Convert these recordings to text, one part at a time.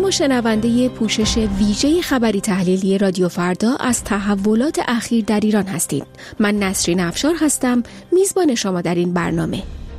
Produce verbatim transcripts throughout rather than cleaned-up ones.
شما شنونده پوشش ویژه خبری تحلیلی رادیو فردا از تحولات اخیر در ایران هستید. من نسرین افشار هستم، میزبان شما در این برنامه.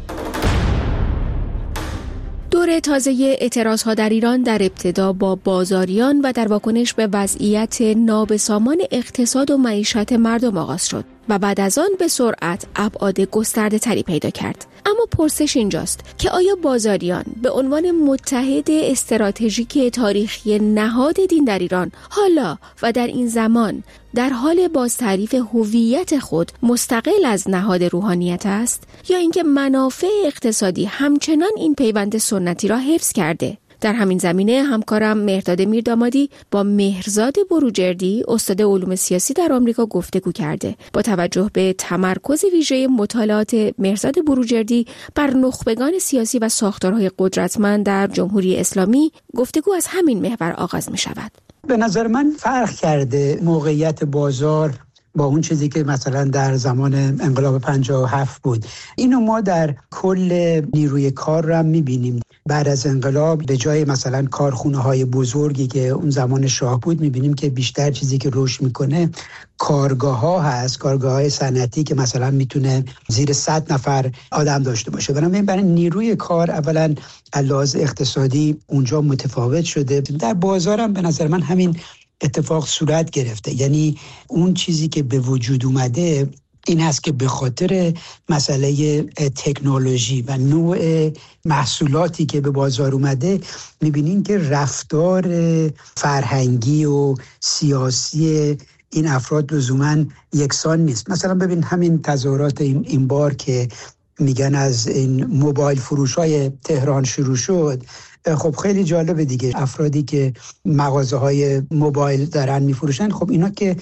دور تازه اعتراضها در ایران در ابتدا با بازاریان و در واکنش به وضعیت نابسامان اقتصاد و معیشت مردم آغاز شد و بعد از آن به سرعت ابعاد گسترده تری پیدا کرد. اما پرسش اینجاست که آیا بازاریان به عنوان متحد استراتژیک تاریخی نهاد دین در ایران حالا و در این زمان در حال بازتعریف هویت خود مستقل از نهاد روحانیت است، یا اینکه منافع اقتصادی همچنان این پیوند سنتی را حفظ کرده؟ در همین زمینه همکارم مهرداد میردامادی با مهرزاد بروجردی استاد علوم سیاسی در آمریکا گفتگو کرده. با توجه به تمرکز ویژه مطالعات مهرزاد بروجردی بر نخبگان سیاسی و ساختارهای قدرتمند در جمهوری اسلامی، گفتگو از همین محور آغاز می شود. به نظر من فرق کرده موقعیت بازار با اون چیزی که مثلا در زمان انقلاب پنجاه و هفت بود. اینو ما در کل نیروی کار رو هم می‌بینیم. بعد از انقلاب به جای مثلا کارخونه‌های بزرگی که اون زمان شاه بود، می‌بینیم که بیشتر چیزی که رشد می‌کنه کارگاه‌ها هست، کارگاه‌های صنعتی که مثلا میتونه زیر صد نفر آدم داشته باشه. بنابراین برای نیروی کار اولا لحاظ اقتصادی اونجا متفاوت شده. در بازارم به نظر من همین اتفاق صورت گرفته. یعنی اون چیزی که به وجود اومده این هست که به خاطر مسئله تکنولوژی و نوع محصولاتی که به بازار اومده، میبینین که رفتار فرهنگی و سیاسی این افراد لزوماً یکسان نیست. مثلا ببین همین تظاهرات این, این بار که میگن از این موبایل فروش‌های تهران شروع شد، خب خیلی جالبه دیگه. افرادی که مغازه های موبایل دارن میفروشن، خب اینا که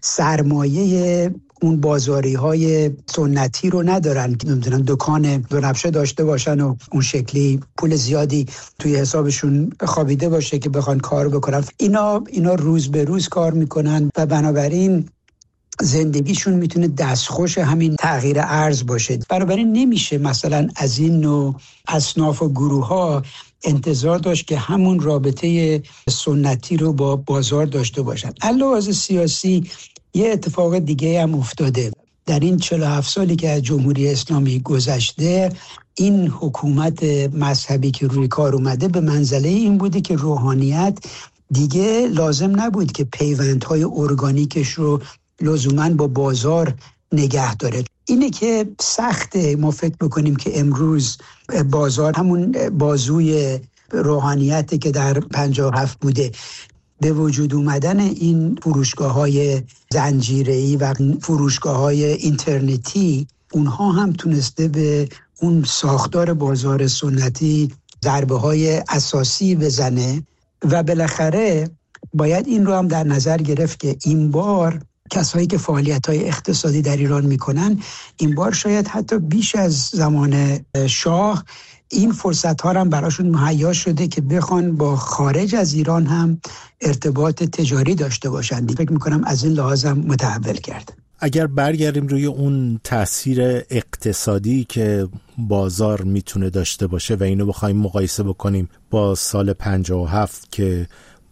سرمایه اون بازاری های سنتی رو ندارن که نمیدونن دکان دو نبشه داشته باشن و اون شکلی پول زیادی توی حسابشون خوابیده باشه که بخوان کار بکنن. اینا اینا روز به روز کار میکنن و بنابراین زندگیشون میتونه دستخوش همین تغییر ارز باشه. بنابراین نمیشه مثلا از این نوع اصناف و گروه ها انتظار داشت که همون رابطه سنتی رو با بازار داشته باشن. علاوه سیاسی یه اتفاق دیگه هم افتاده. در این چهل و هفت سالی که از جمهوری اسلامی گذشته، این حکومت مذهبی که روی کار اومده به منزله این بوده که روحانیت دیگه لازم نبود که پیوندهای ارگانیکش رو لزوماً با بازار نگه داره. اینه که سخته ما فکر بکنیم که امروز بازار همون بازوی روحانیتی که در پنجاه و هفت بوده. به وجود اومدن این فروشگاه‌های زنجیره‌ای و فروشگاه‌های اینترنتی، اونها هم تونسته به اون ساختار بازار سنتی ضربه‌های اساسی بزنه و بالاخره باید این رو هم در نظر گرفت که این بار کسایی که فعالیت‌های اقتصادی در ایران میکنن، این بار شاید حتی بیش از زمان شاه این فرصت‌ها هم براشون مهیا شده که بخوان با خارج از ایران هم ارتباط تجاری داشته باشن. فکر میکنم از این لحاظ هم متحول کرد. اگر برگردیم روی اون تأثیر اقتصادی که بازار میتونه داشته باشه و اینو بخوایم مقایسه بکنیم با سال پنجاه و هفت که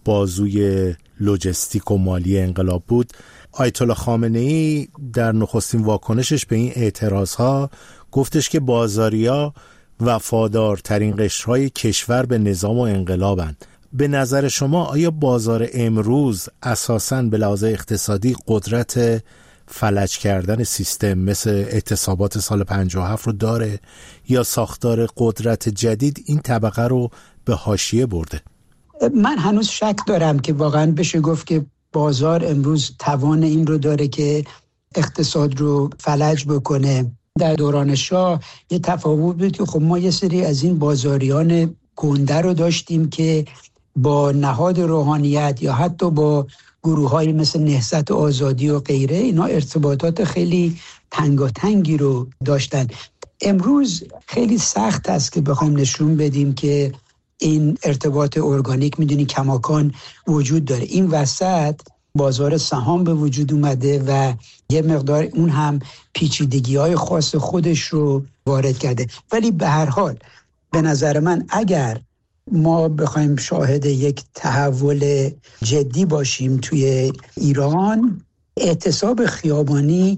بازوی لوجستیک و مالی انقلاب بود، آیت الله خامنه‌ای در نخستین واکنشش به این اعتراضها گفتش که بازاریا وفادارترین قشرهای کشور به نظام و انقلابند. به نظر شما آیا بازار امروز اساساً به لحاظ اقتصادی قدرت فلج کردن سیستم مثل اعتصابات سال پنجاه و هفت رو داره، یا ساختار قدرت جدید این طبقه رو به حاشیه برده؟ من هنوز شک دارم که واقعاً بشه گفت که بازار امروز توان این رو داره که اقتصاد رو فلج بکنه. در دوران شاه یه تفاوت بود که خب ما یه سری از این بازاریان گنده رو داشتیم که با نهاد روحانیت یا حتی با گروه‌های مثل نهضت آزادی و غیره اینا ارتباطات خیلی تنگاتنگی رو داشتن. امروز خیلی سخت است که بخوایم نشون بدیم که این ارتباط ارگانیک میدونی کماکان وجود داره. این وسط بازار سهام به وجود اومده و یه مقدار اون هم پیچیدگی‌های خاص خودش رو وارد کرده. ولی به هر حال به نظر من اگر ما بخوایم شاهد یک تحول جدی باشیم توی ایران، اعتصاب خیابانی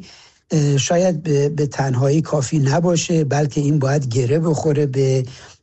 شاید به, به تنهایی کافی نباشه، بلکه این باید گره بخوره به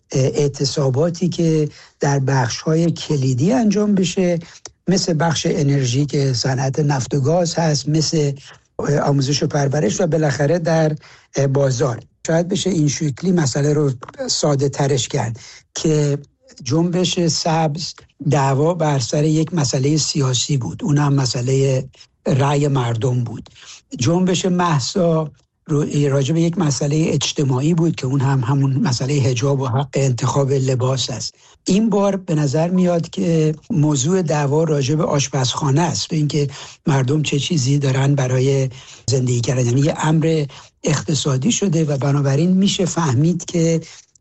اعتصاباتی که در بخش‌های کلیدی انجام بشه، مثل بخش انرژی که صنعت نفت و گاز هست، مثل آموزش و پرورش و بالاخره در بازار. شاید بشه این شکلی مسئله رو ساده ترش کرد که جنبش سبز دعوا بر سر یک مسئله سیاسی بود، اون هم مسئله رأی مردم بود. جنبش مهسا راجع به یک مسئله اجتماعی بود که اون هم همون مسئله حجاب و حق انتخاب لباس است. این بار به نظر میاد که موضوع دعوا راجع به آشپزخانه است، به اینکه مردم چه چیزی دارن برای زندگی کردن، یعنی یه امر اقتصادی شده و بنابراین میشه فهمید که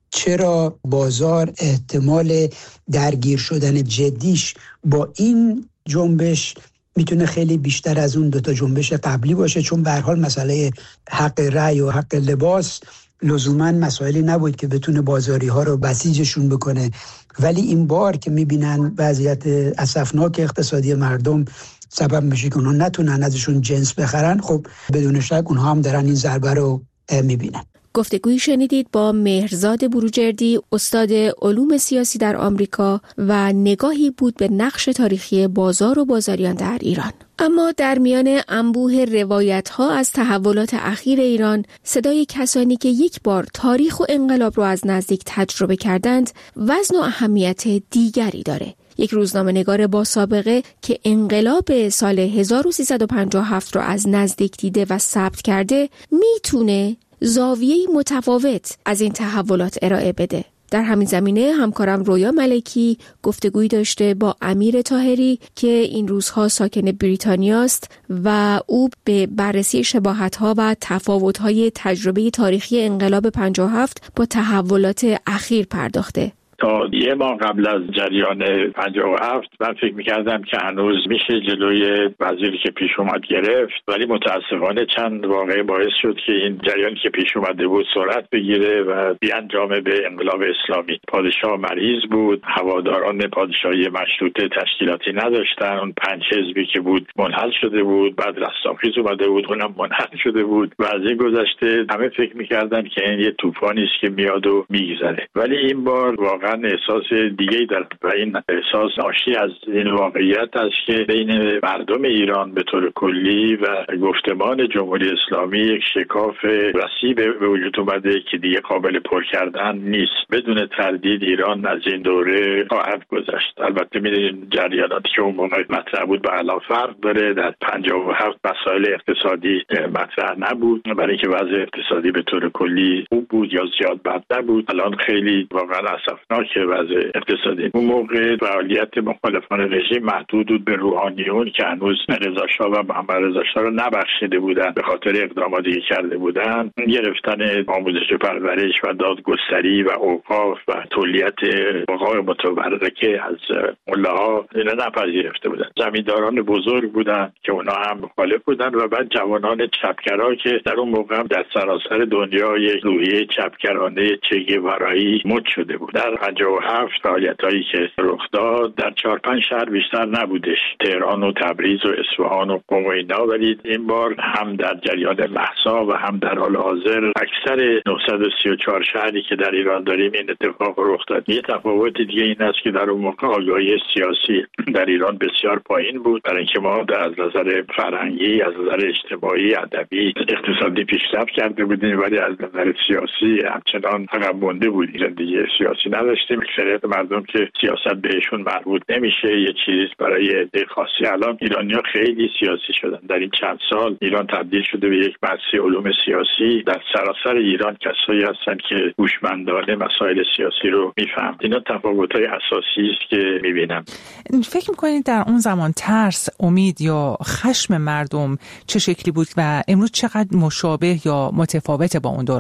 چرا بازار احتمال درگیر شدن جدیش با این جنبش میتونه خیلی بیشتر از اون دوتا جنبش قبلی باشه، چون به هر حال مسئله حق رأی و حق لباس لزوماً مسائلی نبود که بتونه بازاری ها رو بسیجشون بکنه، ولی این بار که میبینن وضعیت اسفناک اقتصادی مردم سبب میشه که اونها نتونن ازشون جنس بخرن، خب بدون شک اونها هم دارن این ضربه رو میبینن. گفتگویی شنیدید با مهرزاد بروجردی، استاد علوم سیاسی در آمریکا، و نگاهی بود به نقش تاریخی بازار و بازاریان در ایران. اما در میان انبوه روایت‌ها از تحولات اخیر ایران، صدای کسانی که یک بار تاریخ و انقلاب رو از نزدیک تجربه کردند وزن و اهمیت دیگری داره. یک روزنامه‌نگار با سابقه که انقلاب سال هزار و سیصد و پنجاه و هفت رو از نزدیک دیده و ثبت کرده، میتونه زاویه‌ای متفاوت از این تحولات ارائه بده. در همین زمینه همکارم رویا ملکی گفتگویی داشته با امیر طاهری که این روزها ساکن بریتانیاست و او به بررسی شباهت‌ها و تفاوت‌های تجربه تاریخی انقلاب پنجاه و هفت با تحولات اخیر پرداخته. تا یه ماه قبل از جریان پنجاه و هفت من فکر می‌کردم که هنوز میشه جلوی وزیری که پیش اومد گرفت، ولی متاسفانه چند واقعه باعث شد که این جریانی که پیش اومده بود سرعت بگیره و بیانجامه به انقلاب اسلامی. پادشاه مریض بود، هواداران پادشاهی مشروطه تشکیلاتی نداشتن، اون پنج حزبی که بود منحل شده بود، بعد رستاخیز اومده بود اونم منحل شده بود و از این گذشته همه فکر می‌کردن که این یه طوفانی است که میاد و میگذره. ولی این بار واقعا احساس دیگه‌ای دارم و این احساس ناشی از این واقعیت است که بین مردم ایران به طور کلی و گفتمان جمهوری اسلامی یک شکاف وسیع به وجود اومده که دیگه قابل پر کردن نیست. بدون تردید ایران از این دوره خواهد گذشت. البته می‌دونید جریاناتی که اون موقع مطرح بود به الان فرق داره. در پنجاه و هفت مسائل اقتصادی مطرح نبود، برای اینکه وضع اقتصادی به طور کلی خوب بود یا زیاد بد نبود. الان خیلی واقعا اسفناک که وضع اقتصادی. اون موقع فعالیت مخالفان رژیم محدود بود به روحانیون که هنوز رضا شاه و محمد رضا شاه رو نبخشیده بودن به خاطر اقداماتی که کرده بودن. گرفتن آموزش و پرورش و دادگستری و اوقاف و تولیت حقوق متبرکه از ملاها اینا نپذیرفته بودن. زمینداران بزرگ بودن که اونا هم مخالف بودن و بعد جوانان چپگرا که در اون موقع هم در سراسر دنیا یک روحیه چپگرانه چگوارایی مد شده بود. در پنجاه و هفت فعالیتایی که رخ داد در چهار پنج شهر بیشتر نبودش، تهران و تبریز و اصفهان و قم و اینا، ولی این بار هم در جریان مهسا و هم در حال حاضر اکثر نهصد و سی و چهار شهری که در ایران داریم این اتفاق رخ داد. یه تفاوت دیگه این است که در اون موقع آگاهی سیاسی در ایران بسیار پایین بود، برای اینکه ما در از نظر فرهنگی، از نظر اجتماعی، ادبی، اقتصادی پیشرفت کرده بودیم، ولی از نظر سیاسی همچنان عقب مونده بودیم. زندگی سیاسی نداشتیم. اکثریت مردم که سیاست بهشون مربوط نمیشه، یه چیز برای عده خاصی. الان ایرانی‌ها خیلی سیاسی شدن. در این چند سال ایران تبدیل شده به یک مرکز علوم سیاسی. در سراسر ایران کسایی هستن که هوشمندانه مسائل سیاسی رو میفهمن. اینا تفاوت‌های اساسی است که می‌بینم. فکر می‌کنید در اون زمان ترس، امید یا خشم مردم چه شکلی بود و امروز چقدر مشابه یا متفاوته با اون دوران؟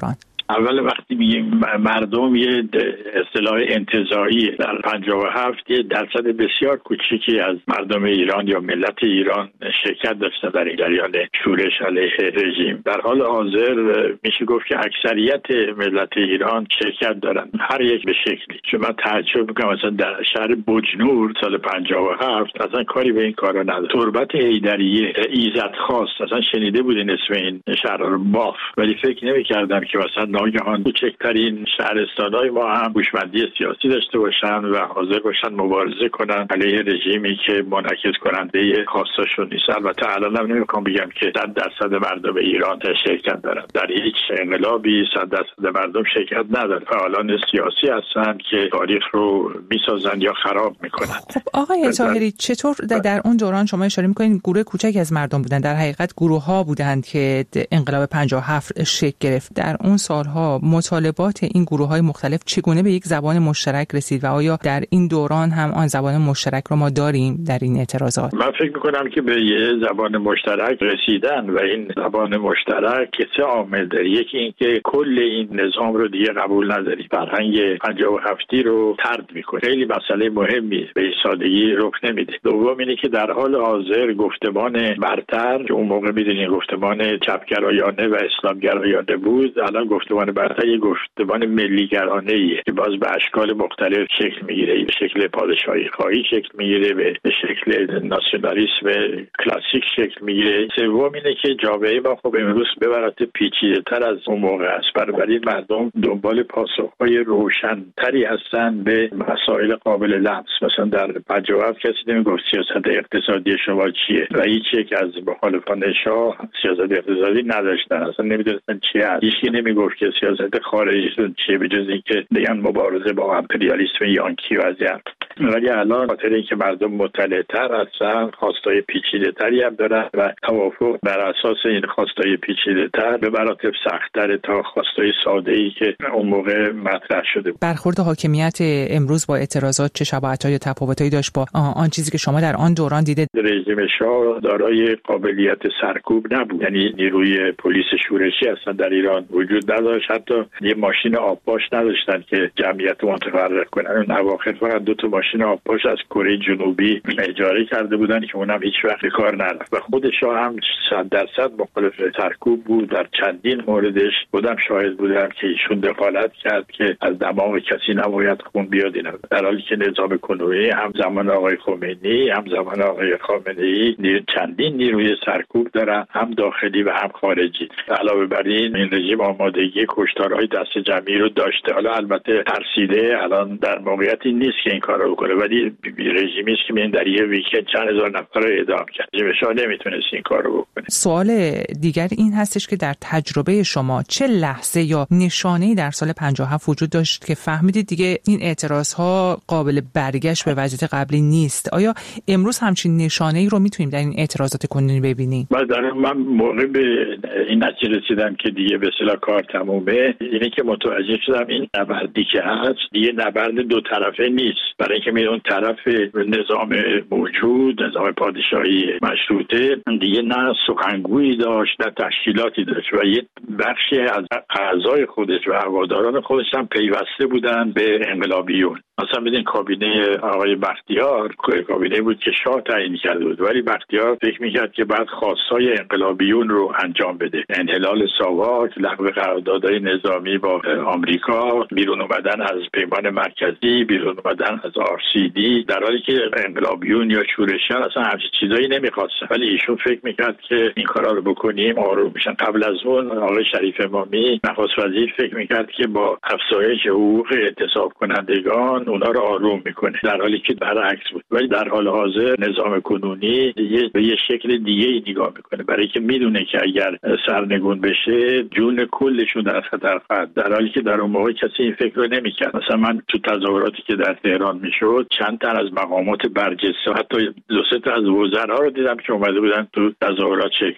اول وقتی میگیم مردم یه اصطلاح انتزاعی در پنجاه و هفت یه درصد بسیار کوچیکی از مردم ایران یا ملت ایران شرکت داشتن در این جریان شورش علیه رژیم. در حال حاضر میشه گفت که اکثریت ملت ایران شرکت دارن، هر یک به شکلی. چون من تعجب میکنم مثلا در شهر بجنور سال پنجاه و هفت اصلا کاری به این کارا نداره. تربت حیدریه، ایزد خواست، اصلا شنیده بودین اسم این شهر رو؟ باف. ولی فکر نمی‌کردم که مثلا ناگهان کوچکترین شهرستان‌های ما هم هوشمندی سیاسی داشته باشن و حاضر باشن مبارزه کنن علیه رژیمی که منعکس کننده خواستاشون نیست. البته الان هم نمی‌خوام بگم که صد درصد مردم ایران شرکت دارن. در هیچ انقلابی صد درصد مردم شرکت ندارن. فعالان سیاسی هستن که تاریخ رو میسازن یا خراب میکنن. خب آقای طاهری، چطور در اون دوران شما اشاره میکنین گروه کوچکی از مردم بودن، در حقیقت گروه‌ها بودند که انقلاب پنجاه و هفت شکل گرفت. در اون سالها مطالبات این گروه‌های مختلف چگونه به یک زبان مشترک رسید و آیا در این دوران هم آن زبان مشترک رو ما داریم در این اعتراضات؟ من فکر میکنم که به یه زبان مشترک رسیدن و این زبان مشترک سه عامل داره. یکی این که کل این نظام رو دیگه قبول نداری، فرهنگ پنجاه و هفتی رو طرد میکنه. خیلی مسئله مهمی به این سادگی رخ نمیده. دوم اینه که در حال حاضر گفتمان برتر که اون موقع میدونید گفتمان چپگرایانه و اسلامگرایانه بود، الان گفتمان برتر یه گفتمان ملیگرانه ایه که باز به اشکال مختلف شکل میگیره. به شکل پادشاهی خواهی شکل میگیره، به شکل ناسیونالیسم کلاسیک شکل میگیره. سوم اینه که جامعه ما خب امروز به مراتب پیچیده‌تر از اون موقع است. بنابراین مردم دنبال پاسخ‌های روشن‌تری هستن به مسائل قابل لمس. مثلا در پنجاه و هفت کسی نمیگفت سیاست اقتصادی شما چیه و هیچ یک از مخالفان شاه سیاست اقتصادی نداشتن، اصلا نمیدونستن چی هست. هیچ نمیگفت که سیاست خارجیتون چیه به جز اینکه بگن مبارزه با امپریالیسم یانکی و ازیان. ولی الان خاطر اینکه مردم مطلع‌تر هستن، خواستای پیچیده‌تری هم دارن و توافق بر اساس این خواستای پیچیده‌تر به مراتب سخت‌تر تا خواستای ساده‌ای که اون موقع مطرح شده بود. برخورد حاکمیت امروز با اعتراضات چه شباهت‌های تفاوتایی داشت با آن چیزی که شما در آن دوران دیده؟ رژیم شاه دارای قابلیت سرکوب نبود، یعنی نیروی پلیس شورشی اصلا در ایران وجود نداشت. حتی یه ماشین آبپاش نداشتن که جمعیت متفرق کنن. اون اواخر فقط دو تا ماشین آبپاش از کره جنوبی اجاره کرده بودن که اونم هیچ وقت کار نرفت. و خود شاه هم صد درصد مخالف سرکوب بود. در چندین موردش خودم شاهد بودم که ایشون دخالت کرد که از دماغ کسی نباید خون بیاد. اینا در حالی که نظام کنونی هم زمان آقای خمینی هم زمان آقای خامنه‌ای چندین نیروی سرکوب دارن، هم داخلی و هم خارجی. علاوه بر این این رژیم آمادگی کشتارهای دست جمعی رو داشته. حالا البته ترسیده، الان در موقعیتی نیست که این کارو بکنه، ولی رژیمی است که من در یه ویکند چند هزار نفر رو اعدام کرد. رژیم شاه نمیتونست این کارو بکنه. سوال دیگر این هستش که در تجربه شما چه لحظه یا نشانه‌ای در سال پنجاه و هفت وجود داشت که فهمیدید دیگه این اعتراض‌ها قابل برگشت به وضعیت قبلی نیست؟ آیا امروز همچین نشانه‌ای رو میتونیم در این اعتراضات کنونی ببینیم؟ من من موقع به این نتیجه رسیدم که دیگه به اصطلاح کار تمومه، اینه که متوجه شدم این نبردی که هست دیگه نبرد دو طرفه نیست. برای اینکه می اون طرف نظام موجود، نظام پادشاهی مشروطه، دیگه نه سخنگویی داشت نه تشکیلاتی داشت و یه بخشی از اعضای خودش و هواداران خودش هم پیوسته بودن به انقلابیون. مثلا بدین کابینه آقای بختیار کابینه بود که شاه تعیین کرده بود، ولی بختیار فکر میکرد که بعد خواستای انقلابیون رو انجام بده. انحلال ساواک، لغو قراردادهای نظامی با آمریکا، بیرون اومدن از پیمان مرکزی، بیرون اومدن از آر سی دی، در حالی که انقلابیون یا شورشیان اصلا همچین چیزایی نمیخواستن. ولی ایشون فکر میکرد که این کارا رو بکنیم آروم میشن. قبل از اون آقای شریف امامی نخست وزیر فکر میکرد که با افزایش حقوق اعتصاب کنندگان اونا رو آروم میکنه، در حالی که برعکس بود. ولی در حال حاضر نظام کنونی یه به یه شکل دیگه ای نگاه میکنه، برای که میدونه که اگر سرنگون بشه جون کلشون در خطر خواهد، در حالی که در اون موقع کسی این فکر رو نمیکرد. مثلا من تو تظاهراتی که در تهران میشد چند تا از مقامات برجسته، حتی دو سه تا از وزرا رو دیدم که اومده بودن تو تظاهرات شرکت.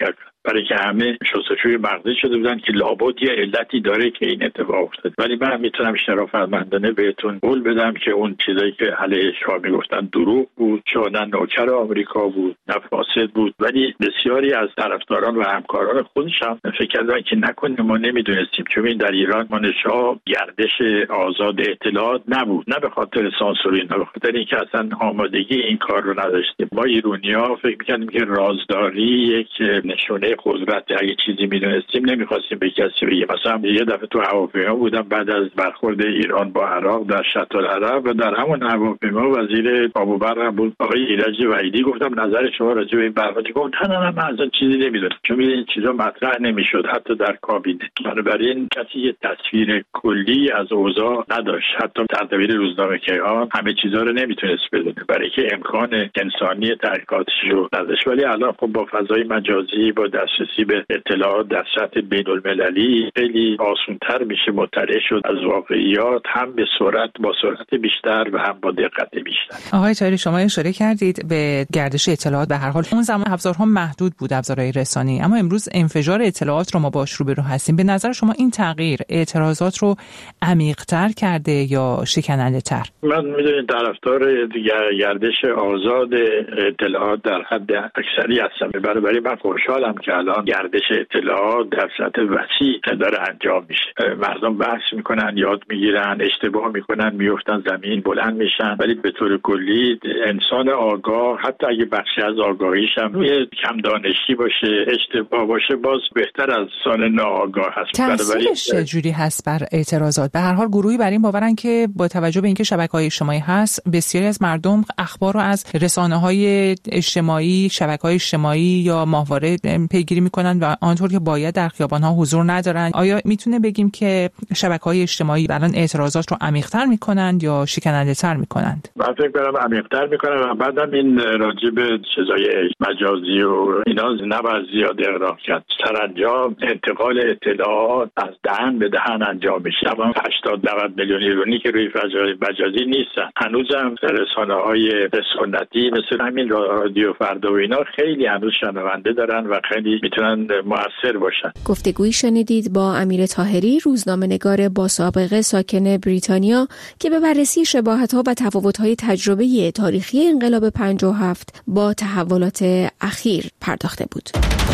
برای که همه شستشوی مغزی شده بودن که لابد یه علتی داره که این اتفاق افتاد. ولی من میتونم شرافتمندانه بهتون قول بدم که اون چیزایی که علیه شاه میگفتن دروغ بود، شاه نه نوکر آمریکا بود نه فاسد بود. ولی بسیاری از طرفداران و همکاران خودش هم فکر کردن که نکنه ما نمیدونستیم، چون این در ایران من شاه گردش آزاد اطلاعات نبود، نه به خاطر سانسوری، نه به خاطر اینکه اصلا آمادگی این کار رو نداشتیم. ما ایرانی‌ها فکر می‌کردیم که رازداری یک نشونه قدرت، اگه چیزی میدونستیم نمیخواستیم به کسی بگیم. مثلا یه دفعه تو هواپیما بودم بعد از برخورد ایران با عراق در شط العرب و در همون هواپیما وزیر آبوبر بود آقای ایرج وحیدی، گفتم نظر شما راجع به این برنامه؟ گفت نه نه من اصلا چیزی نمیدونم، چون این چیزا مطرح نمیشد حتی در کابینه. بنابراین کسی یه تصویر کلی از اوضاع نداشت، حتی سردبیر روزنامه کیهان همه چیزا رو نمیتونست بدونه برای که امکان انسانی تحقیقاتش رو نداشت. ولی الان خب با فضای مجازی، با دسترسی به اطلاعات در سطح بین‌المللی خیلی آسان‌تر میشه مطلع شد از واقعیات، هم به سرعت با سرعت بیشتر و هم با دقت بیشتر. آقای طاهری شما اشاره کردید به گردش اطلاعات. به هر حال اون زمان ابزارها محدود بود، ابزارهای رسانه‌ای، اما امروز انفجار اطلاعات رو ما باش روبرو هستیم. به نظر شما این تغییر اعتراضات رو عمیق‌تر کرده یا شکننده‌تر؟ من میدونید طرفدار گردش آزاد اطلاعات در حد اکثری هستم، برای من خوشحالم که الان گردش اطلاعات در سطح وسیع داره انجام میشه. مردم بحث میکنن، یاد میگیرن، اشتباه میکنن، میفتن زمین، بلند میشن. ولی به طور کلی انسان آگاه حتی اگه بخشی از آگاهیش هم کم دانشی باشه، اشتباه باشه، باز بهتر از انسان ناآگاه هست. تأثیرش چجوری هست بر اعتراضات؟ به هر حال گروهی بر این باورن که با توجه به اینکه شبکه‌های اجتماعی هست، بسیاری از مردم اخبار رو از رسانه‌های اجتماعی، شبکه‌های اجتماعی یا ماهواره پیگیری میکنن و آنطور که باید در خیابان‌ها حضور ندارن. آیا میتونه بگیم که شبکه‌های اجتماعی الان اعتراضات رو عمیق‌تر میکنند یا شکننده‌تر میکنند؟ من فکر کنم عمیق‌تر میکنن و بعدم این راجع به چیزای مجازی و اینا نباید زیاد اغراق کرد. سرانجام انتقال اطلاعات از دهن به دهن انجام میشه. اما هشتاد نود میلیون ایرانی که روی فضای مجازی نیستن. هنوزم رسانه‌های سنتی مثل همین رادیو فردا و اینا خیلی هنوز شنونده دارن و خیلی میتونن مؤثر باشن. گفتگویی شنیدید با امیر طاهری، روزنامه‌نگار با سابقه ساکن بریتانیا که به بررسی شباهت‌ها و تفاوت‌های تجربه تاریخی انقلاب پنجاه و هفت با تحولات اخیر پرداخته بود.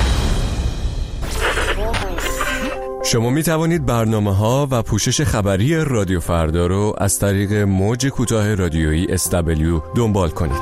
شما می توانید برنامه‌ها و پوشش خبری رادیو فردا رو از طریق موج کوتاه رادیویی اس دبلیو دنبال کنید.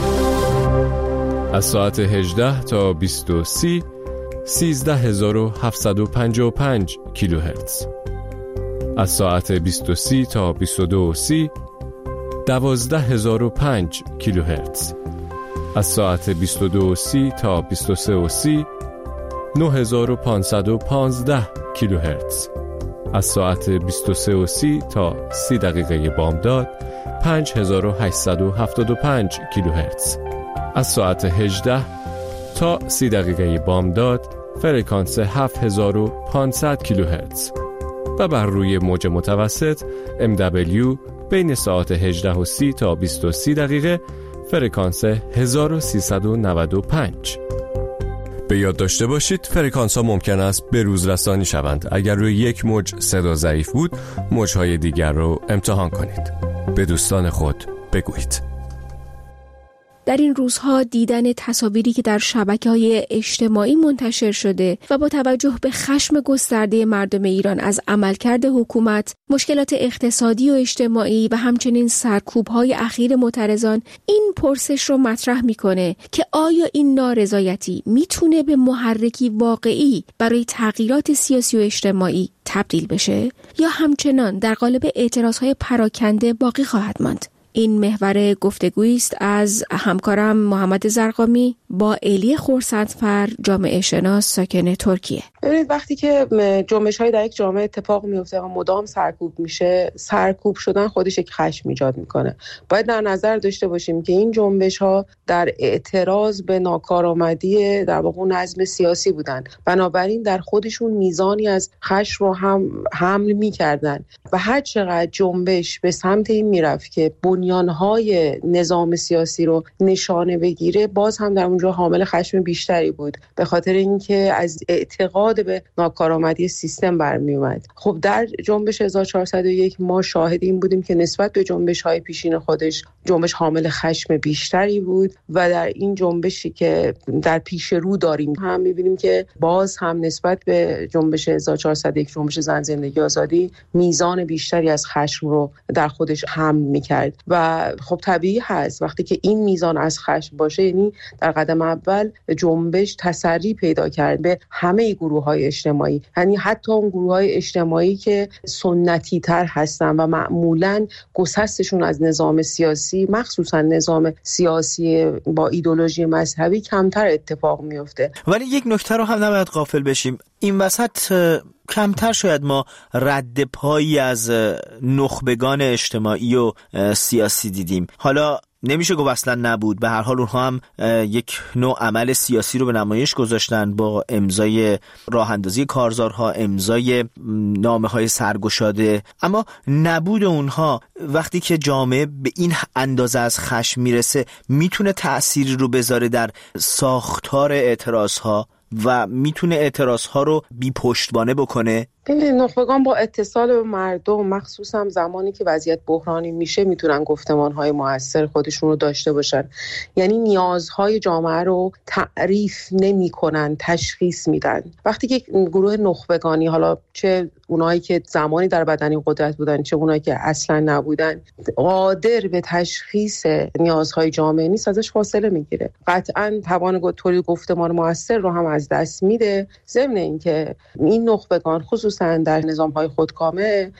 از ساعت هجده تا بیست و سه سیزده هزار و هفتصد و پنجاه و پنج کیلوهرتز. از ساعت بیست و سه تا بیست و دو و سی دوازده هزار و پنج کیلوهرتز. از ساعت بیست و دو و سی تا بیست و سه و سی نه هزار و پانصد و پانزده کیلوهرتز. از ساعت بیست و سه و سی تا سی دقیقه بامداد پنج هزار و هشتصد و هفتاد و پنج کیلوهرتز. از ساعت هجده تا سی دقیقه بامداد فرکانس هفت هزار و پانصد کیلوهرتز و بر روی موج متوسط ام دبلیو بین ساعت هجده و سی تا بیست و سه دقیقه فرکانس هزار و سیصد و نود و پنج. به یاد داشته باشید فرکانس ها ممکن است به روز رسانی شوند. اگر روی یک موج صدا ضعیف بود، موجهای دیگر رو امتحان کنید. به دوستان خود بگویید. در این روزها دیدن تصاویری که در شبکه‌های اجتماعی منتشر شده و با توجه به خشم گسترده مردم ایران از عملکرد حکومت، مشکلات اقتصادی و اجتماعی و همچنین سرکوب‌های اخیر معترضان این پرسش رو مطرح می‌کنه که آیا این نارضایتی میتونه به محرکی واقعی برای تغییرات سیاسی و اجتماعی تبدیل بشه یا همچنان در قالب اعتراض‌های پراکنده باقی خواهد ماند؟ این محور گفتگویی است از همکارم محمد زرقامی با الی خورسندفر، جامعه شناس ساکن ترکیه. ببینید وقتی که جنبش‌های در یک جامعه اتفاق میفته و مدام سرکوب میشه، سرکوب شدن خودش یک خشم ایجاد میکنه. باید در نظر داشته باشیم که این جنبش‌ها در اعتراض به ناکارآمدی در واقع نظم سیاسی بودن، بنابراین در خودشون میزانی از خشم رو هم حمل میکردن و هر چقدر جنبش به سمت این میرفت که بنیانهای نظام سیاسی رو نشانه بگیره، باز هم در اونجا حامل خشم بیشتری بود، به خاطر اینکه از اعتقاد به ناکارآمدی سیستم برمی اومد. خب در جنبش هزار و چهارصد و یک ما شاهد این بودیم که نسبت به جنبش‌های پیشین خودش جنبش حامل خشم بیشتری بود و در این جنبشی که در پیش رو داریم هم می‌بینیم که باز هم نسبت به جنبش هزار و چهارصد و یک جنبش زن زندگی آزادی میزان بیشتری از خشم رو در خودش حمل می‌کرد و خب طبیعی هست وقتی که این میزان از خشم باشه، یعنی در قدم اول جنبش تسری پیدا کرد به همه گروه‌های اجتماعی، یعنی حتی اون گروه‌های اجتماعی که سنتی تر هستن و معمولاً گسستشون از نظام سیاسی، مخصوصاً نظام سیاسی با ایدئولوژی مذهبی، کمتر اتفاق میفته. ولی یک نکته رو هم نباید غافل بشیم، این وسط کمتر شاید ما رد پایی از نخبگان اجتماعی و سیاسی دیدیم. حالا نمیشه گفت اصلا نبود، به هر حال اونها هم یک نوع عمل سیاسی رو به نمایش گذاشتن با امضای راه اندازی کارزارها، امضای نامه‌های سرگشاده، اما نبود اونها وقتی که جامعه به این اندازه از خشم میرسه میتونه تأثیری رو بذاره در ساختار اعتراضها و میتونه اعتراضها رو بی پشتوانه بکنه. این نخبگان با اتصال به مردم، مخصوصا زمانی که وضعیت بحرانی میشه، میتونن گفتمانهای موثر خودشون رو داشته باشن. یعنی نیازهای جامعه رو تعریف نمیکنن، تشخیص میدن. وقتی که گروه نخبگانی، حالا چه اونایی که زمانی در بدن این قدرت بودن چه اونایی که اصلا نبودن، قادر به تشخیص نیازهای جامعه نیست، ازش فاصله میگیره. قطعا توان تولید گفتمان موثر رو هم از دست میده. ضمن اینکه این نخبگان خصوصا در نظام‌های خودکامه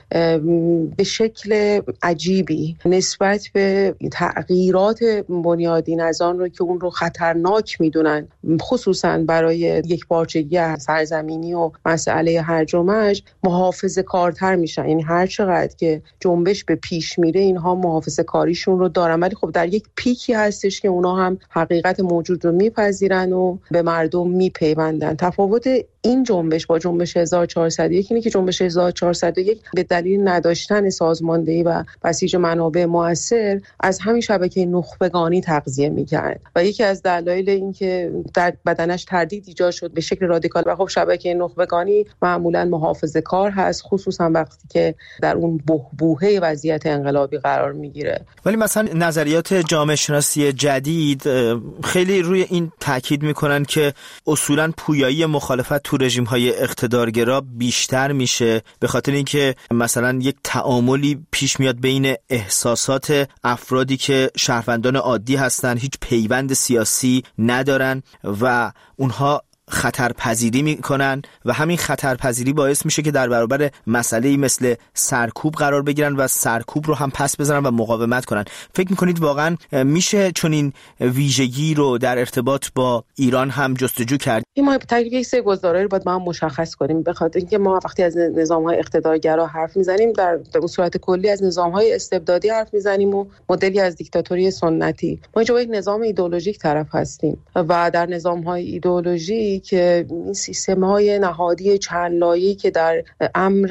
به شکل عجیبی نسبت به تغییرات بنیادین از آن رو که اون رو خطرناک میدونن، خصوصا برای یک پارچگی سرزمینی و مسئله هرج و مرج، محافظه کارتر میشن. یعنی هر چقدر که جنبش به پیش میره اینها محافظه کاریشون رو دارن، ولی خب در یک پیکی هستش که اونا هم حقیقت موجود رو میپذیرن و به مردم میپیوندن. تفاوت این جنبش با جنبش هزار و چهارصد و یک اینه که جنبش هزار و چهارصد و یک به دلیل نداشتن سازماندهی و بسیج منابع مؤثر از همین شبکه نخبگانی تغذیه می‌کرد و یکی از دلایل این که در بدنش تردید ایجاد شد به شکل رادیکال. و خب شبکه نخبگانی معمولاً محافظه‌کار هست، خصوصا وقتی که در اون بحبوحه وضعیت انقلابی قرار میگیره. ولی مثلا نظریات جامعه شناسی جدید خیلی روی این تاکید میکنن که اصولاً پویایی مخالفت تو رژیم‌های اقتدارگرا بیشتر میشه، به خاطر اینکه مثلا یک تعاملی پیش میاد بین احساسات افرادی که شهروندان عادی هستن، هیچ پیوند سیاسی ندارن و اونها خطرپذیری میکنن و همین خطرپذیری باعث میشه که در برابر مسئله‌ای مثل سرکوب قرار بگیرن و سرکوب رو هم پس بزنن و مقاومت کنن. فکر میکنید واقعا میشه چون این ویژگی رو در ارتباط با ایران هم جستجو کرد؟ این ما تقریبا سه گزاره رو باید ما هم مشخص کنیم، به خاطر اینکه ما وقتی از نظام‌های اقتدارگرا حرف میزنیم در به صورت کلی از نظام‌های استبدادی حرف میزنیم و مدلی از دیکتاتوری سنتی. ما اینجا با یک نظام ایدئولوژیک طرف هستیم و در نظام‌های ایدئولوژیک که این سیستم‌های نهادی چند لایه‌ای که در امر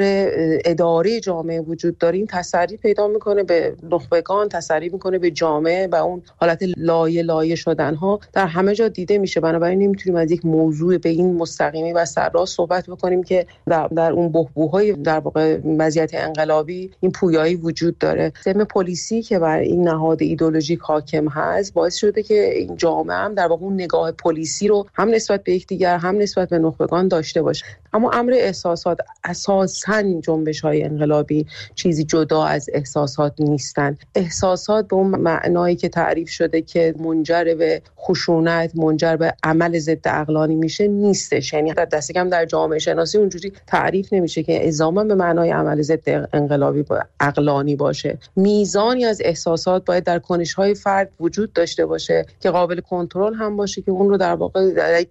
اداره جامعه وجود داریم تسری پیدا میکنه به نخبگان، تسری میکنه به جامعه و اون حالت لایه لایه شدن‌ها در همه جا دیده میشه. بنابراین نمیتونیم از یک موضوع به این مستقیمی و سرراست صحبت بکنیم که در, در اون بحبوح‌های در واقع وضعیت انقلابی این پویایی وجود داره. سیستم پلیسی که بر این نهاد ایدئولوژیک حاکم هست باعث شده که این جامعه هم در واقع اون نگاه پلیسی رو هم نسبت به یکدیگر هم نسبت به نخبگان داشته باشه. اما امر احساسات، اساساً جنبش‌های انقلابی چیزی جدا از احساسات نیستن. احساسات به اون معنایی که تعریف شده که منجر به خشونت، منجر به عمل ضد عقلانی میشه نیستش. یعنی در دست کم در جامعه شناسی اونجوری تعریف نمیشه که الزاما به معنای عمل ضد انقلابی با عقلانی باشه. میزانی از احساسات باید در کنش‌های فرد وجود داشته باشه که قابل کنترل هم باشه، که اون رو در واقع در یک کنش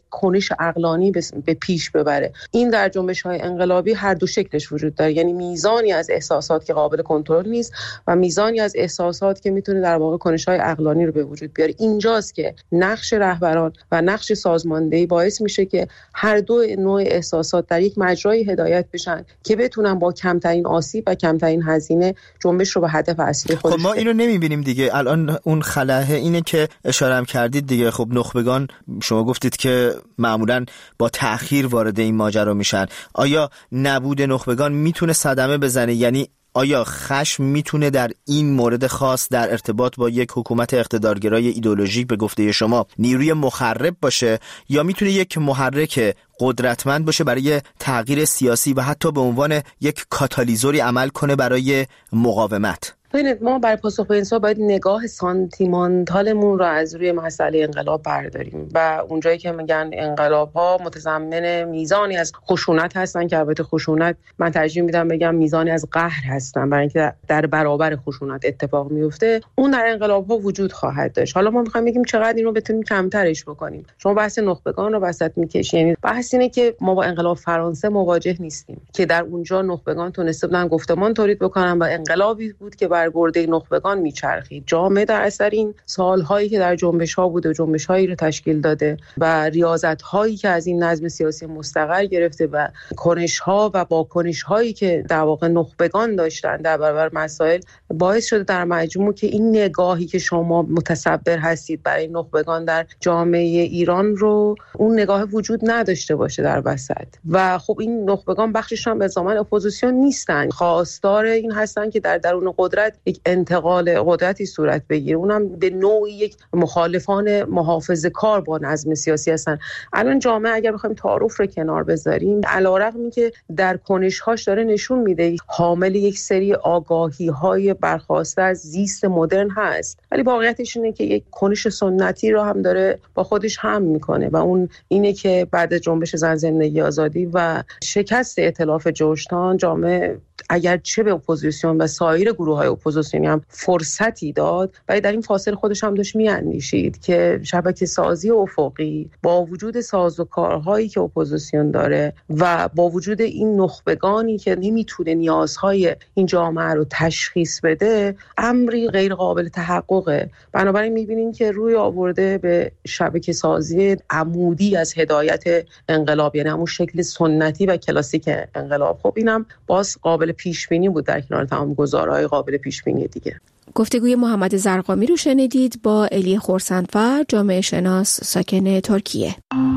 کنش عقلانی به پیش ببره. این در جنبش‌های انقلابی هر دو شکلش وجود داره، یعنی میزانی از احساسات که قابل کنترل نیست و میزانی از احساسات که میتونه در واقع کنش‌های عقلانی رو به وجود بیاره. اینجاست که نقش رهبران و نقش سازماندهی باعث میشه که هر دو نوع احساسات در یک مجرای هدایت بشن که بتونن با کمترین آسیب و کمترین هزینه جنبش رو به هدف اصلی خودش. خب ما اینو نمیبینیم دیگه. الان اون خلأ اینه که اشاره هم کردید دیگه. خب نخبگان شما گفتید که معمولاً با تأخیر وارد این ماجرا میشن. آیا نبود نخبگان میتونه صدمه بزنه؟ یعنی آیا خشم میتونه در این مورد خاص در ارتباط با یک حکومت اقتدارگرای ایدئولوژیک به گفته شما نیروی مخرب باشه، یا میتونه یک محرک قدرتمند باشه برای تغییر سیاسی و حتی به عنوان یک کاتالیزوری عمل کنه برای مقاومت؟ ببینید، ما برای پاسخ به این سوال باید نگاه سانتیمانتالمون رو از روی مسئله انقلاب برداریم و اونجایی که میگن انقلاب‌ها متضمن میزانی از خشونت هستن، که البته خشونت من ترجیح میدم بگم میزانی از قهر هستن، برای اینکه در برابر خشونت اتفاق میفته، اون در انقلاب‌ها وجود خواهد داشت. حالا ما می‌خوایم بگیم چقدر این رو بتونیم کمترش بکنیم. شما بحث نخبگان رو وسط می‌کشید. یعنی بحث اینه که ما با انقلاب فرانسه مواجه نیستیم که در اونجا نخبگان تونسته بودن گفتمان تولید بکنن و انقلابی بود که بر گرده نخبگان میچرخید. جامعه در اثر این سالهایی که در جنبش‌ها بوده و جنبش‌هایی رو تشکیل داده و ریاضت‌هایی که از این نظم سیاسی مستقر گرفته و کنش‌ها و واکنش‌هایی که در واقع نخبگان داشتن در برابر مسائل، باعث شده در مجموع که این نگاهی که شما متصور هستید برای نخبگان در جامعه ایران رو، اون نگاه وجود نداشته باشه در وسط. و خب این نخبگان بخشش هم به زمان اپوزیسیون نیستن، خواستار این هستن که در درون قدرت یک انتقال قدرتی صورت بگیره، اونم به نوعی یک مخالفان محافظه‌کار با نظم سیاسی هستن. الان جامعه اگر بخوایم تعارف رو کنار بذاریم، علیرغم اینکه در کنش‌هاش داره نشون میده حامل یک سری آگاهی‌های برخواسته از زیست مدرن هست، ولی واقعیتش اینه که یک کنش سنتی رو هم داره با خودش هم میکنه و اون اینه که بعد از جنبش زن زندگی آزادی و شکست ائتلاف جوشتان، جامعه اگر چه به اپوزیسیون و سایر گروه‌های اپوزیسیونی هم فرصتی داد، ولی در این فاصله خودش هم داشت میاندیشید که شبکه سازی افقی با وجود سازوکارهایی که اپوزیسیون داره و با وجود این نخبگانی که نمیتونه نیازهای این جامعه رو تشخیص بده، امری غیر قابل تحققه. بنابراین میبینیم که روی آورده به شبکه سازی عمودی از هدایت انقلاب، یعنی همون شکل سنتی و کلاسیک انقلاب. خب اینم باز قابل پیش بینی بود در کنار تمام گزارهای قابل پیش بینی دیگه. گفتگوی محمد زرقامی رو شنیدید با الی خرسندفر، جامعه شناس ساکن ترکیه.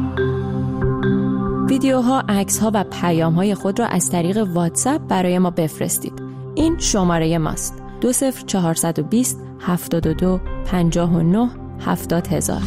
ویدیوها، عکس‌ها و پیام‌های خود را از طریق واتساپ برای ما بفرستید. این شماره ماست: دو صفر چهارصد و بیست هفتاد و دو پنجاه و نه هفتاد هزار.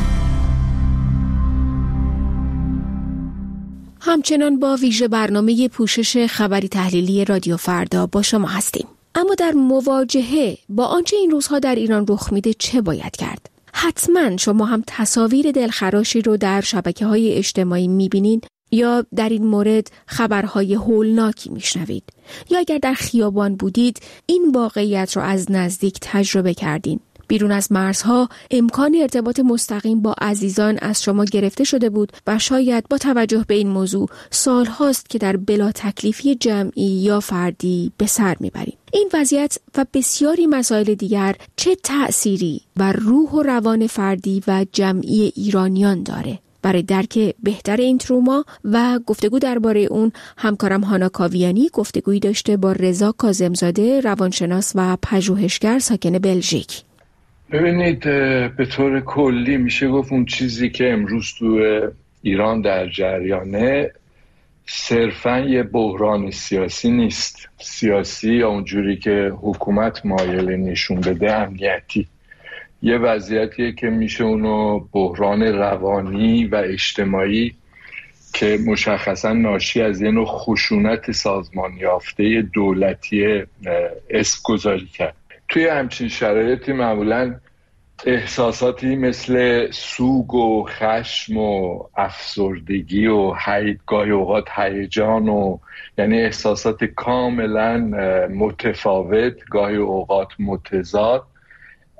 همچنان با ویژه برنامه پوشش خبری تحلیلی رادیو فردا با شما هستیم. اما در مواجهه با آنچه این روزها در ایران رخ میده چه باید کرد؟ حتما شما هم تصاویر دلخراشی رو در شبکه‌های اجتماعی می‌بینین یا در این مورد خبرهای هولناکی میشنوید، یا اگر در خیابان بودید این واقعیت رو از نزدیک تجربه کردین. بیرون از مرزها امکان ارتباط مستقیم با عزیزان از شما گرفته شده بود و شاید با توجه به این موضوع سال هاست که در بلا تکلیفی جمعی یا فردی به سر میبریم. این وضعیت و بسیاری مسائل دیگر چه تأثیری بر روح و روان فردی و جمعی ایرانیان داره؟ برای درک بهتر این تروما و گفتگو درباره اون، همکارم هانا کاویانی گفتگویی داشته با رضا کاظمزاده، روانشناس و پژوهشگر ساکن بلژیک. ببینید، به طور کلی میشه گفت اون چیزی که امروز تو ایران در جریانه صرفاً یه بحران سیاسی نیست. سیاسی یا اونجوری که حکومت مایل نشون بده امنیتی. یه وضعیتیه که میشه اونو بحران روانی و اجتماعی که مشخصاً ناشی از یه نوع خشونت سازمان یافته دولتی اسم گذاری کرد. توی همچین شرایطی معمولاً احساساتی مثل سوگ و خشم و افسردگی و گاهی اوقات هیجان و یعنی احساسات کاملاً متفاوت، گاهی اوقات متضاد،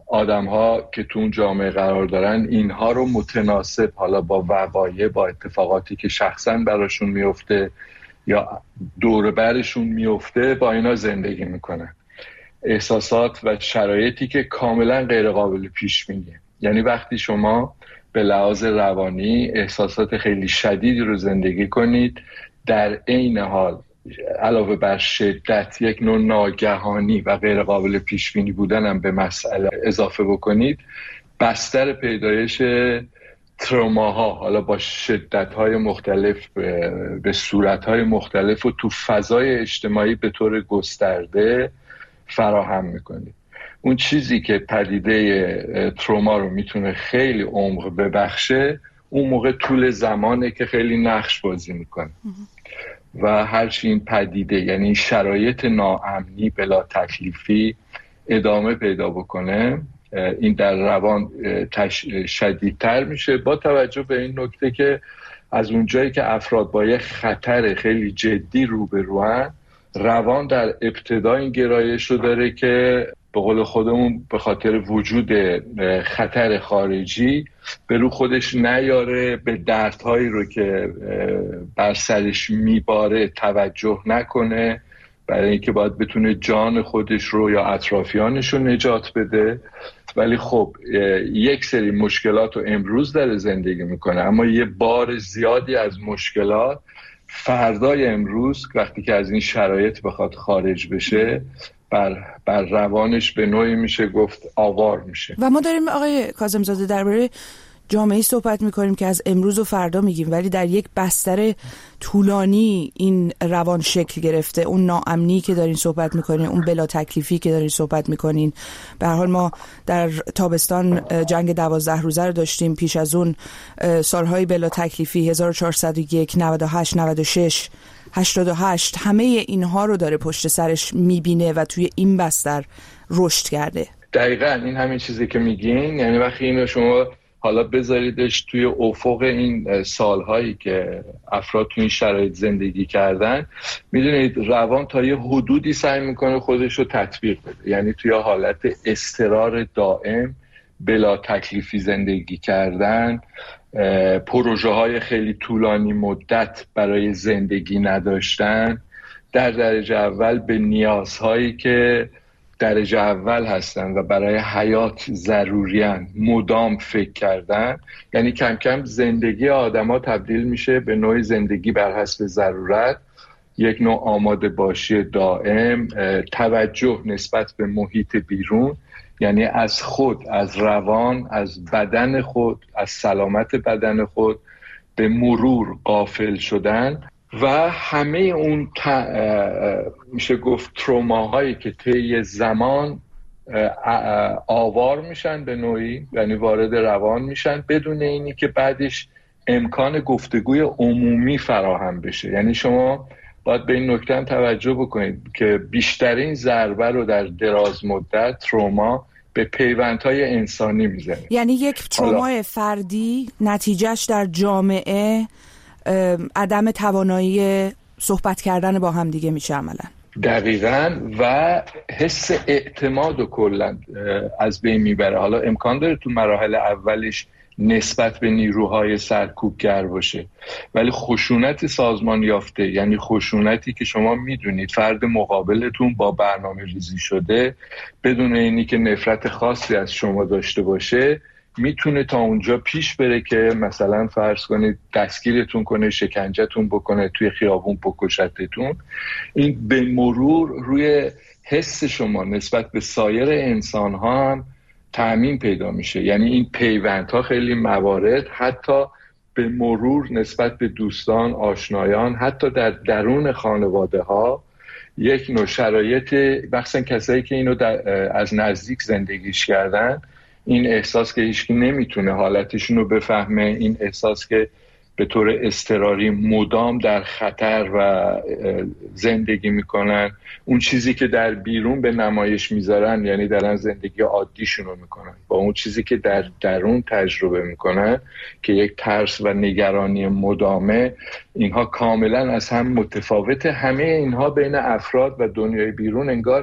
آدم ها که تو اون جامعه قرار دارن اینها رو متناسب حالا با وقایع، با اتفاقاتی که شخصا براشون میفته یا دور برشون میفته با اینا زندگی میکنن. احساسات و شرایطی که کاملا غیر قابل پیش بینیه. یعنی وقتی شما به لحاظ روانی احساسات خیلی شدیدی رو زندگی کنید، در عین حال علاوه بر شدت یک نوع ناگهانی و غیر قابل پیش بینی بودن هم به مسئله اضافه بکنید، بستر پیدایش تروماها حالا با شدت‌های مختلف به صورت‌های مختلف و تو فضای اجتماعی به طور گسترده فراهم میکنید. اون چیزی که پدیده تروما رو میتونه خیلی عمق ببخشه، اون موقع طول زمانه که خیلی نقش بازی میکنه و هرچی این پدیده یعنی شرایط ناامنی بلا تکلیفی ادامه پیدا بکنه، این در روان شدیدتر میشه، با توجه به این نکته که از اونجایی که افراد با یه خطر خیلی جدی روبروان، روان در ابتدا این گرایش رو داره که به قول خودمون به خاطر وجود خطر خارجی به رو خودش نیاره، به دردهایی رو که بر سرش میباره توجه نکنه، برای اینکه باید بتونه جان خودش رو یا اطرافیانش رو نجات بده. ولی خب یک سری مشکلات رو امروز داره زندگی میکنه، اما یه بار زیادی از مشکلات فردای امروز وقتی که از این شرایط بخواد خارج بشه بر, بر روانش به نوعی میشه گفت آوار میشه. و ما داریم آقای کاظم‌زاده درباره جامعه‌ای صحبت میکنیم که از امروز و فردا میگیم، ولی در یک بستر طولانی این روان شکل گرفته. اون ناامنی که دارین صحبت میکنین، اون بلا تکلیفی که دارین صحبت میکنین، به هر حال ما در تابستان جنگ دوازده روزه رو داشتیم، پیش از اون سالهای بلا تکلیفی هزار و چهارصد و یک، نود و هشت، نود و شش، هشتاد و هشت، همه اینها رو داره پشت سرش میبینه و توی این بستر رشد کرده. دقیقاً این همین چیزی که میگین، یعنی وقتی اینو شما حالا بذاریدش توی افق این سالهایی که افراد توی این شرایط زندگی کردن، میدونید روان تا یه حدودی سعی میکنه خودش رو تطبیق بده، یعنی توی حالت اضطرار دائم، بلا تکلیفی زندگی کردن، پروژه های خیلی طولانی مدت برای زندگی نداشتن، در درجه اول به نیازهایی که درجه اول هستن و برای حیات ضروریان مدام فکر کردن. یعنی کم کم زندگی آدم ها تبدیل میشه به نوع زندگی بر حسب ضرورت، یک نوع آماده باشی دائم، توجه نسبت به محیط بیرون، یعنی از خود، از روان، از بدن خود، از سلامت بدن خود به مرور غافل شدن و همه اون ت... میشه گفت تروماهایی که طی زمان آوار میشن به نوعی، یعنی وارد روان میشن بدون اینی که بعدش امکان گفتگوی عمومی فراهم بشه. یعنی شما باید به این نکته هم توجه بکنید که بیشترین ضربه رو در دراز مدت تروما به پیوندهای انسانی میزنه. یعنی یک ترومای فردی نتیجهش در جامعه عدم توانایی صحبت کردن با هم دیگه میشه عملا. دقیقاً، و حس اعتماد و کلا از بین میبره. حالا امکان داره تو مراحل اولش نسبت به نیروهای سرکوبگر باشه، ولی خشونت سازمان یافته، یعنی خشونتی که شما میدونید فرد مقابلتون با برنامه ریزی شده بدون اینی که نفرت خاصی از شما داشته باشه، میتونه تا اونجا پیش بره که مثلا فرض کنید دستگیرتون کنه، شکنجهتون بکنه، توی خیابون بکشتتون. این به مرور روی حس شما نسبت به سایر انسان ها هم تأمین پیدا میشه. یعنی این پیوندها خیلی موارد حتی به مرور نسبت به دوستان، آشنایان، حتی در درون خانواده ها یک نوع شرایط، بخصوصا کسایی که اینو از نزدیک زندگیش کردن، این احساس که هیچکی نمیتونه حالتشون رو بفهمه، این احساس که به طور اضطراری مدام در خطر و زندگی میکنن، اون چیزی که در بیرون به نمایش میذارن یعنی دارن زندگی عادیشون رو میکنن با اون چیزی که در درون تجربه میکنن که یک ترس و نگرانی مدامه، اینها کاملا از هم متفاوته. همه اینها بین افراد و دنیای بیرون انگار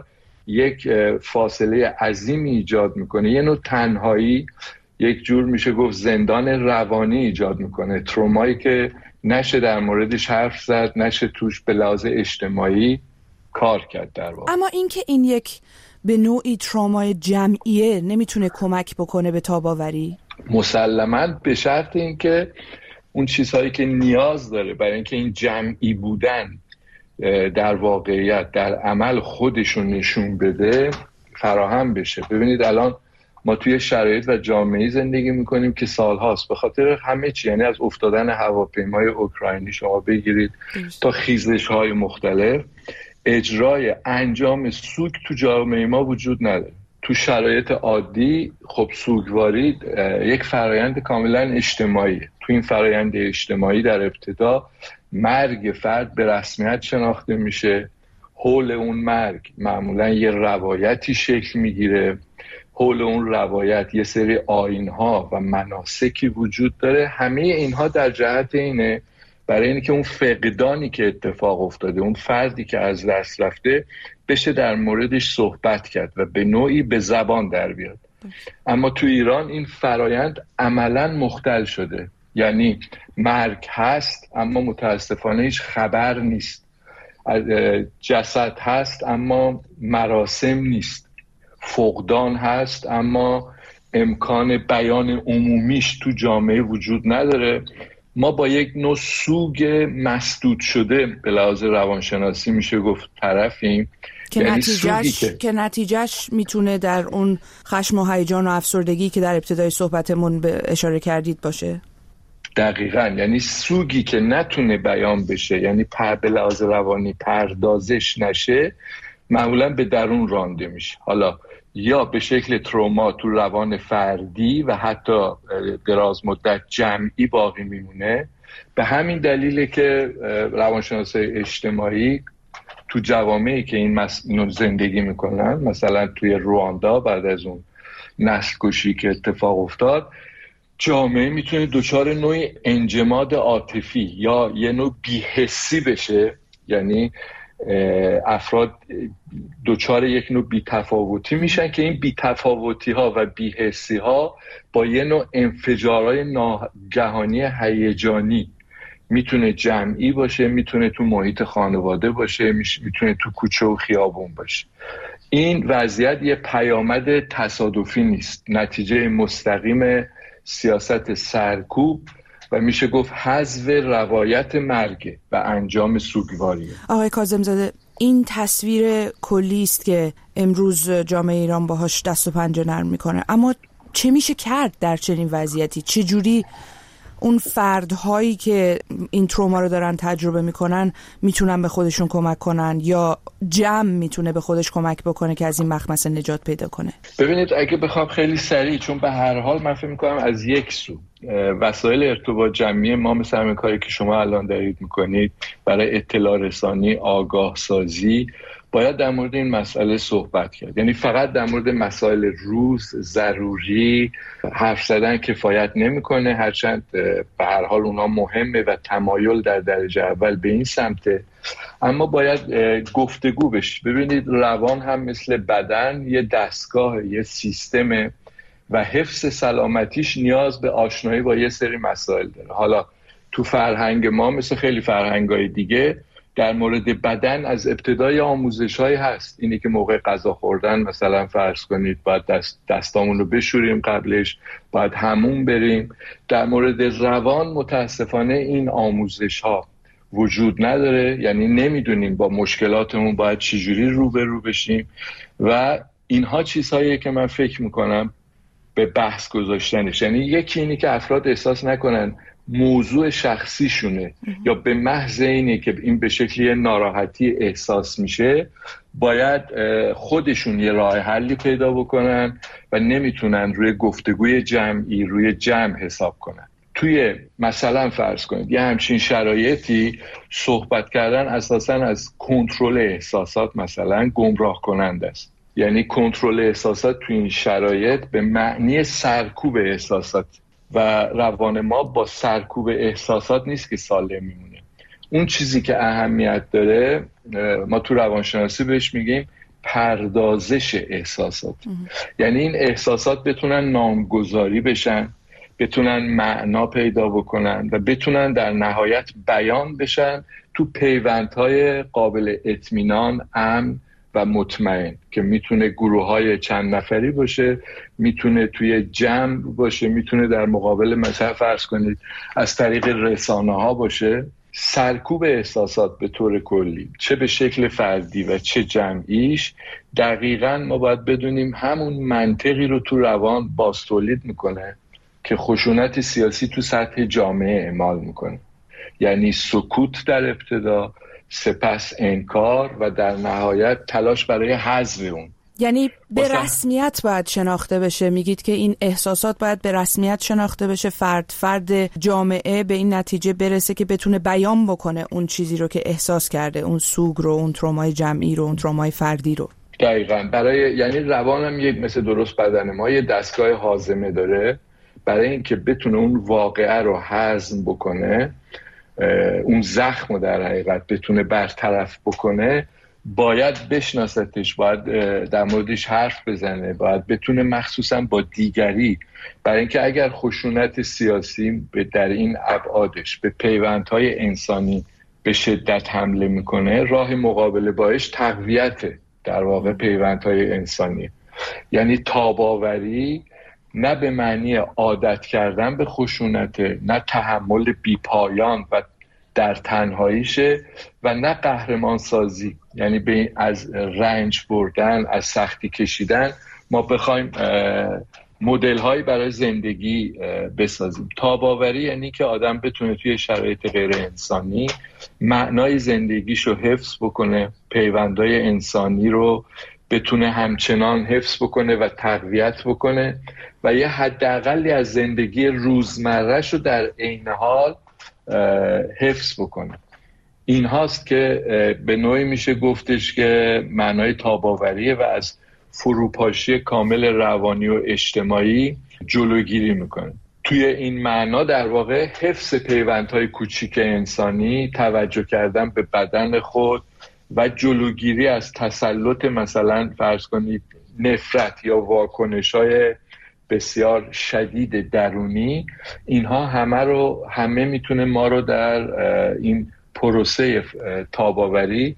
یک فاصله عظیمی ایجاد میکنه، یه نوع تنهایی، یک جور میشه گفت زندان روانی ایجاد میکنه، ترومایی که نشه در موردش حرف زد، نشه توش به لحاظ اجتماعی کار کرد در واقع. اما اینکه این یک به نوعی ترومای جمعیه نمیتونه کمک بکنه به تاب‌آوری؟ مسلماً به شرط اینکه اون چیزهایی که نیاز داره برای اینکه این جمعی بودن در واقعیت در عمل خودشون نشون بده فراهم بشه. ببینید الان ما توی شرایط و جامعه زندگی میکنیم که سالهاست به خاطر همه چی، یعنی از افتادن هواپیمای اوکراینی شما بگیرید تا خیزش‌های مختلف، اجرای انجام سوگ تو جامعه ما وجود نداره. تو شرایط عادی خب سوگواری یک فرایند کاملا اجتماعیه. تو این فرایند اجتماعی در ابتدا مرگ فرد به رسمیت شناخته میشه، حول اون مرگ معمولا یه روایتی شکل میگیره، حول اون روایت یه سری آیین‌ها و مناسکی وجود داره. همه اینها در جهت اینه برای اینکه اون فقدانی که اتفاق افتاده، اون فردی که از دست رفته، بشه در موردش صحبت کرد و به نوعی به زبان در بیاد. اما تو ایران این فرایند عملاً مختل شده، یعنی مرگ هست اما متاسفانه هیچ خبر نیست، جسد هست اما مراسم نیست، فقدان هست اما امکان بیان عمومیش تو جامعه وجود نداره. ما با یک نوع سوگ مسدود شده به لحاظ روانشناسی میشه گفت طرفیم که یعنی نتیجهش که... که نتیجهش میتونه در اون خشم و هیجان و افسردگی که در ابتدای صحبتمون به اشاره کردید باشه. دقیقاً، یعنی سوگی که نتونه بیان بشه، یعنی پر به لحاظ روانی پردازش نشه، معمولاً به درون رانده میشه، حالا یا به شکل تروما تو روان فردی و حتی دراز مدت جمعی باقی میمونه. به همین دلیله که روانشناسای اجتماعی تو جوامعی که این مس... زندگی میکنن، مثلا توی رواندا بعد از اون نسل کشی که اتفاق افتاد، جامعه میتونه دچار نوعی انجماد عاطفی یا یه نوع بی‌حسی بشه، یعنی افراد دچار یک نوع بی‌تفاوتی میشن که این بی‌تفاوتی ها و بی‌حسی ها با یه نوع انفجارهای ناگهانی هیجانی، میتونه جمعی باشه، میتونه تو محیط خانواده باشه، میتونه تو کوچه و خیابون باشه. این وضعیت یه پیامد تصادفی نیست، نتیجه مستقیم سیاست سرکوب و میشه گفت حذف روایت مرگ و انجام سوگواریه. آقای کاظم‌زاده، این تصویر کلی است که امروز جامعه ایران باهاش دست و پنجه نرم میکنه، اما چه میشه کرد در چنین وضعیتی؟ چه جوری اون فردهایی که این تروما رو دارن تجربه میکنن میتونن به خودشون کمک کنن، یا جمع میتونه به خودش کمک بکنه که از این مخمسه نجات پیدا کنه؟ ببینید اگه بخوام خیلی سریع، چون به هر حال من فکر میکنم از یک سو وسایل ارتباط جمعی ما مثل همین کاری که شما الان دارید میکنید برای اطلاع رسانی، آگاه سازی، باید در مورد این مسئله صحبت کرد. یعنی فقط در مورد مسائل روز ضروری حرف زدن کفایت نمیکنه، هرچند به هر حال اونا مهمه و تمایل در درجه اول به این سمته، اما باید گفتگو بشه. ببینید روان هم مثل بدن یه دستگاه، یه سیستمه و حفظ سلامتیش نیاز به آشنایی با یه سری مسائل داره. حالا تو فرهنگ ما مثل خیلی فرهنگای دیگه در مورد بدن از ابتدای آموزش‌های هست، اینی که موقع غذا خوردن مثلا فرض کنید باید دست دستامون رو بشوریم، قبلش باید حموم بریم. در مورد روان متاسفانه این آموزش‌ها وجود نداره، یعنی نمیدونیم با مشکلاتمون باید چجوری روبرو بشیم و اینها چیزهایی که من فکر میکنم به بحث گذاشتنش. یعنی یکی اینی که افراد احساس نکنن موضوع شخصیشونه یا به محض اینه که این به شکلی ناراحتی احساس میشه باید خودشون یه راه حلی پیدا بکنن و نمیتونن روی گفتگوی جمعی، روی جمع حساب کنن. توی مثلا فرض کنید یه همچین شرایطی صحبت کردن اساساً از کنترل احساسات مثلا گمراه کننده است. یعنی کنترل احساسات توی این شرایط به معنی سرکوب احساسات و روان ما با سرکوب احساسات نیست که سالم میمونه. اون چیزی که اهمیت داره ما تو روانشناسی بهش میگیم پردازش احساسات. یعنی این احساسات بتونن نامگذاری بشن، بتونن معنا پیدا بکنن و بتونن در نهایت بیان بشن تو پیوندهای قابل اطمینان، امن و مطمئن که میتونه گروه‌های چند نفری باشه، میتونه توی جمع باشه، میتونه در مقابل مثلا فرض کنید از طریق رسانه‌ها باشه. سرکوب احساسات به طور کلی چه به شکل فردی و چه جمعیش، دقیقاً ما باید بدونیم همون منطقی رو تو روان باستولید میکنه که خشونت سیاسی تو سطح جامعه اعمال میکنه. یعنی سکوت در ابتدا، سپس انکار و در نهایت تلاش برای حذف اون. یعنی به رسمیت باید شناخته بشه. میگید که این احساسات باید به رسمیت شناخته بشه، فرد فرد جامعه به این نتیجه برسه که بتونه بیان بکنه اون چیزی رو که احساس کرده، اون سوگ رو، اون ترومای جمعی رو، اون ترومای فردی رو. دقیقاً. برای یعنی روانم یک مثل درست بدن ما یه دستگاه هاضمه داره، برای اینکه بتونه اون واقعه رو هضم بکنه، اون زخم رو در حقیقت بتونه برطرف بکنه، باید بشناستش، باید در موردش حرف بزنه، باید بتونه مخصوصا با دیگری، برای اینکه اگر خشونت سیاسی در این ابعادش به پیوندهای انسانی به شدت حمله میکنه، راه مقابله باش تقویت در واقع پیوندهای انسانی. یعنی تاباوری نه به معنی عادت کردن به خشونت، نه تحمل بیپایان و در تنهاییشه و نه قهرمان سازی، یعنی به از رنج بردن، از سختی کشیدن ما بخوایم مدل هایی برای زندگی بسازیم. تاباوری یعنی که آدم بتونه توی شرایط غیر انسانی معنای زندگیشو حفظ بکنه، پیوندهای انسانی رو بتونه همچنان حفظ بکنه و تقویت بکنه و یه حداقلی از زندگی روزمره‌شو در عین حال حفظ بکنه. این هاست که به نوعی میشه گفتش که معنای تاباوریه و از فروپاشی کامل روانی و اجتماعی جلوگیری میکنه. توی این معنا در واقع حفظ پیوندهای کوچیک انسانی، توجه کردن به بدن خود و جلوگیری از تسلط مثلا فرض کنید نفرت یا واکنش‌های بسیار شدید درونی، اینها همه رو همه میتونه ما رو در این پروسه تاباوری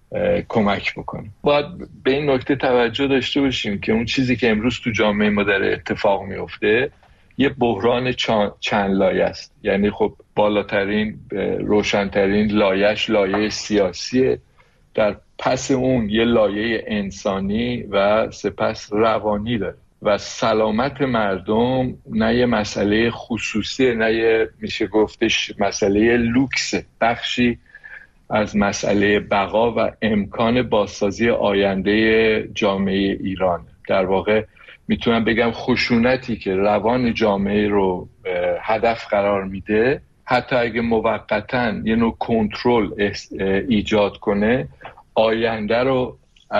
کمک بکنه. باید به این نکته توجه داشته باشیم که اون چیزی که امروز تو جامعه ما داره اتفاق میفته یه بحران چند لایه است. یعنی خب بالاترین روشنترین لایه‌اش لایه سیاسیه، در پس اون یه لایه انسانی و سپس روانی داره و سلامت مردم نه یه مسئله خصوصی، نه یه میشه گفتش مسئله لوکس، بخشی از مسئله بقا و امکان بازسازی آینده جامعه ایران. در واقع میتونم بگم خشونتی که روان جامعه رو هدف قرار میده، حتی اگه موقتاً یه نوع کنترل ایجاد کنه، آینده رو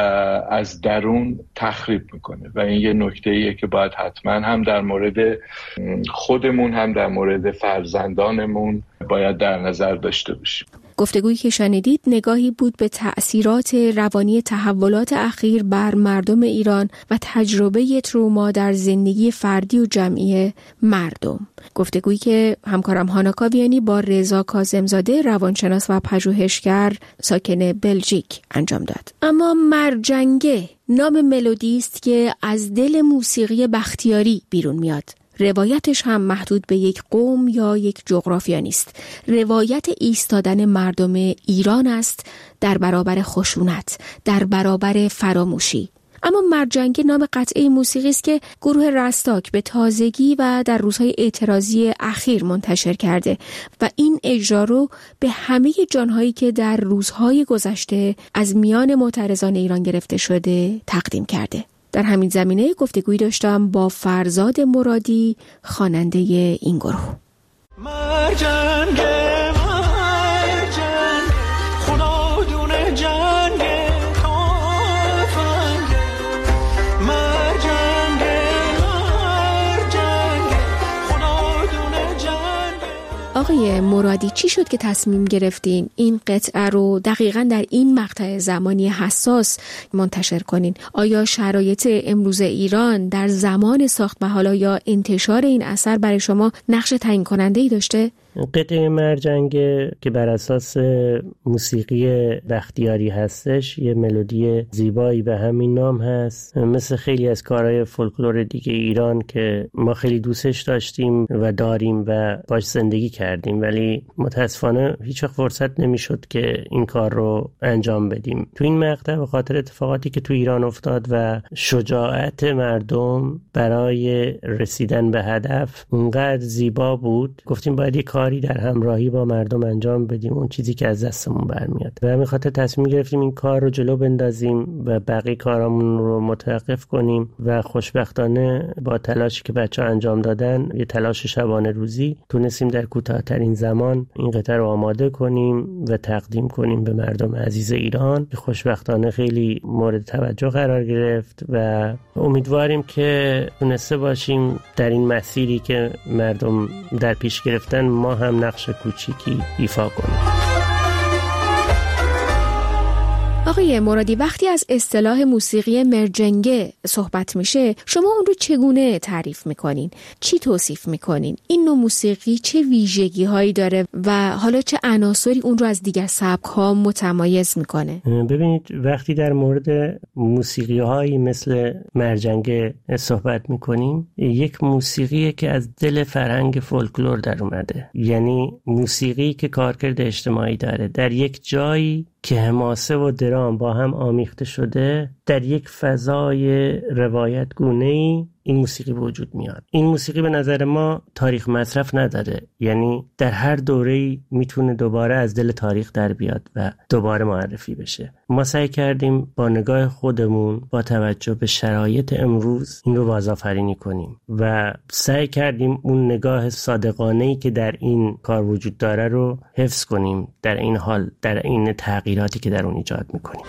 از درون تخریب میکنه و این یه نکته ایه که باید حتما هم در مورد خودمون هم در مورد فرزندانمون باید در نظر داشته باشیم. گفتگویی که شنیدید نگاهی بود به تأثیرات روانی تحولات اخیر بر مردم ایران و تجربه تروما در زندگی فردی و جمعی مردم. گفتگویی که همکارم هانا کاویانی با رضا کاظمزاده روانشناس و پژوهشگر ساکن بلژیک انجام داد. اما مرجنگه نام ملودی است که از دل موسیقی بختیاری بیرون میاد. روایتش هم محدود به یک قوم یا یک جغرافیا نیست. روایت ایستادن مردم ایران است در برابر خشونت، در برابر فراموشی. اما مرجنگه نام قطعه موسیقی است که گروه رستاک به تازگی و در روزهای اعتراضی اخیر منتشر کرده و این اجرا رو به همه جانهایی که در روزهای گذشته از میان معترضان ایران گرفته شده تقدیم کرده. در همین زمینه گفتگویی داشتم با فرزاد مرادی، خواننده این گروه. مرجنگ مرجنگ خدا دونه جنگ تافنگ مرجنگ مرجنگ خدا دونه جنگ. آقای آقای مرادی چی شد که تصمیم گرفتین این قطعه رو دقیقاً در این مقطع زمانی حساس منتشر کنین؟ آیا شرایط امروز ایران در زمان ساخت و حالا یا انتشار این اثر برای شما نقش تعیین کننده ای داشته؟ قطعه مرجنگه که بر اساس موسیقی بختیاری هستش، یه ملودی زیبایی به همین نام هست، مثل خیلی از کارهای فولکلور دیگه ایران که ما خیلی دوستش داشتیم و داریم و باش زندگی کردیم، ولی متاسفانه هیچ وقت فرصت نمیشد که این کار رو انجام بدیم. تو این مقطع به خاطر اتفاقاتی که تو ایران افتاد و شجاعت مردم برای رسیدن به هدف اونقدر زیبا بود، گفتیم باید یک کاری در همراهی با مردم انجام بدیم، اون چیزی که از دستمون برمیاد. و همین خاطر تصمیم گرفتیم این کار رو جلو بندازیم و بقیه کارامون رو متوقف کنیم و خوشبختانه با تلاشی که بچه‌ها انجام دادن، یه تلاش شبانه روزی، تونستیم در کوتاه‌ترین زمان این قطعه رو آماده کنیم و تقدیم کنیم به مردم عزیز ایران که خوشبختانه خیلی مورد توجه قرار گرفت و امیدواریم که تونسته باشیم در این مسیری که مردم در پیش گرفتن ما هم نقش کوچیکی ایفا کنیم. آقای مرادی، وقتی از اصطلاح موسیقی مرجنگه صحبت میشه، شما اون رو چگونه تعریف میکنین؟ چی توصیف میکنین؟ این نوع موسیقی چه ویژگی هایی داره و حالا چه عناصری اون رو از دیگر سبک ها متمایز میکنه؟ ببینید، وقتی در مورد موسیقی هایی مثل مرجنگه صحبت میکنیم، یک موسیقیه که از دل فرهنگ فولکلور در اومده، یعنی موسیقی که کارکرد اجتماعی داره، در یک جایی که حماسه و درام با هم آمیخته شده، در یک فضای روایت گونه‌ای این موسیقی به وجود میاد. این موسیقی به نظر ما تاریخ مصرف نداره، یعنی در هر دوره‌ای میتونه دوباره از دل تاریخ در بیاد و دوباره معرفی بشه. ما سعی کردیم با نگاه خودمون با توجه به شرایط امروز این رو بازآفرینی کنیم و سعی کردیم اون نگاه صادقانه‌ای که در این کار وجود داره رو حفظ کنیم در این حال، در این تغییراتی که در اون ایجاد میکنیم.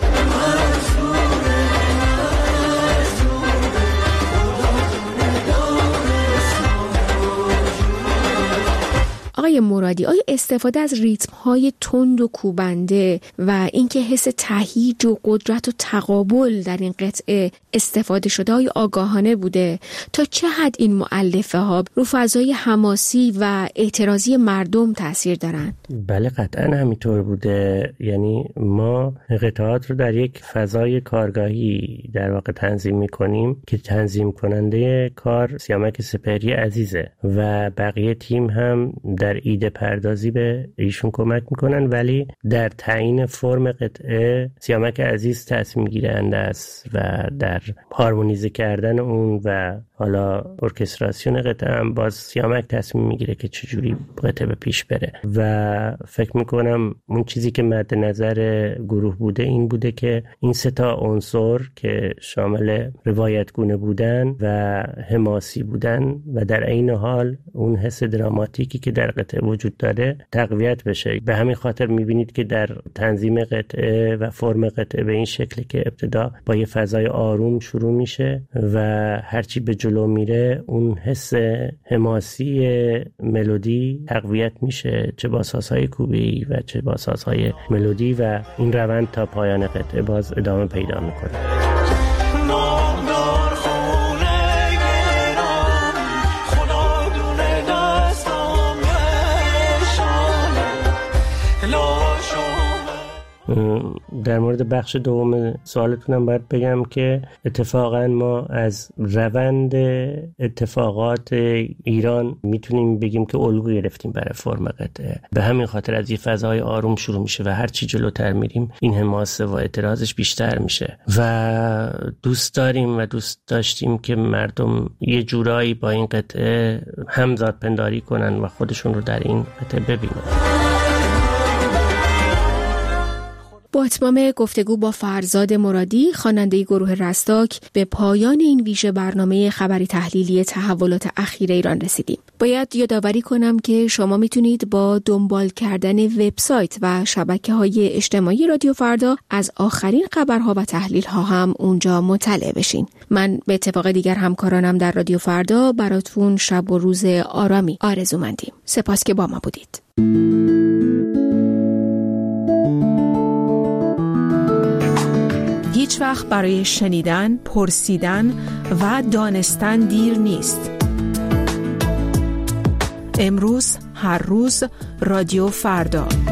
آقای مرادی، آیا استفاده از ریتم‌های تند و کوبنده و اینکه حس تهییج و قدرت و تقابل در این قطعه استفاده شده های آگاهانه بوده؟ تا چه حد این مؤلفه ها رو فضای حماسی و اعتراضی مردم تاثیر دارن؟ بله، قطعا همینطور بوده. یعنی ما قطعات رو در یک فضای کارگاهی در واقع تنظیم می‌کنیم که تنظیم کننده کار سیامک سپهری عزیزه و بقیه تیم هم در ایده پردازی به ایشون کمک میکنن، ولی در تعیین فرم قطعه سیامک عزیز تصمیم گیرنده است و در هارمونیزه کردن اون و حالا ارکستراسیون قطعه هم باز سیامک تصمیم میگیره که چجوری قطعه به پیش بره. و فکر میکنم اون چیزی که مد نظر گروه بوده این بوده که این سه تا عنصر که شامل روایتگونه بودن و حماسی بودن و در عین حال اون حس دراماتیکی که در قطعه وجود داره تقویت بشه. به همین خاطر میبینید که در تنظیم قطعه و فرم قطعه به این شکلی که ابتدا با یه فضای آروم شروع میشه و هرچی به جلو میره اون حس حماسی ملودی تقویت میشه، چه با سازهای کوبی و چه با سازهای ملودی، و این روند تا پایان قطعه باز ادامه پیدا میکنه. در مورد بخش دوم سوالتونم باید بگم که اتفاقا ما از روند اتفاقات ایران میتونیم بگیم که الگو گرفتیم برای فرم قطعه. به همین خاطر از یه فضای آروم شروع میشه و هر چی جلوتر میریم این حماسه و اعتراضش بیشتر میشه و دوست داریم و دوست داشتیم که مردم یه جورایی با این قطعه همزاد پنداری کنن و خودشون رو در این قطعه ببینن. با اتمام گفتگو با فرزاد مرادی، خواننده گروه رستاک، به پایان این ویژه برنامه خبری تحلیلی تحولات اخیر ایران رسیدیم. باید یادآوری کنم که شما میتونید با دنبال کردن وبسایت و شبکه‌های اجتماعی رادیو فردا از آخرین خبرها و تحلیل‌ها هم اونجا مطلع بشین. من به اتفاق دیگر همکارانم در رادیو فردا براتون شب و روز آرامی آرزو مندیم. سپاس که با ما بودید. هیچ وقت برای شنیدن، پرسیدن و دانستن دیر نیست. امروز، هر روز، رادیو فردا.